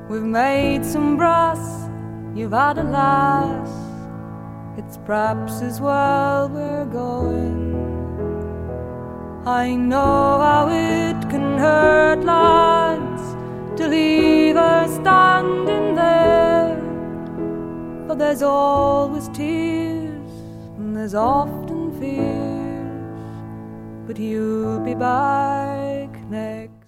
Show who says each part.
Speaker 1: We've made some brass, you've had a lass. It's perhaps as well we're going. I know how it can hurt, lads, to leave her standing there. But there's always tears, and there's often fears. But you'll be back next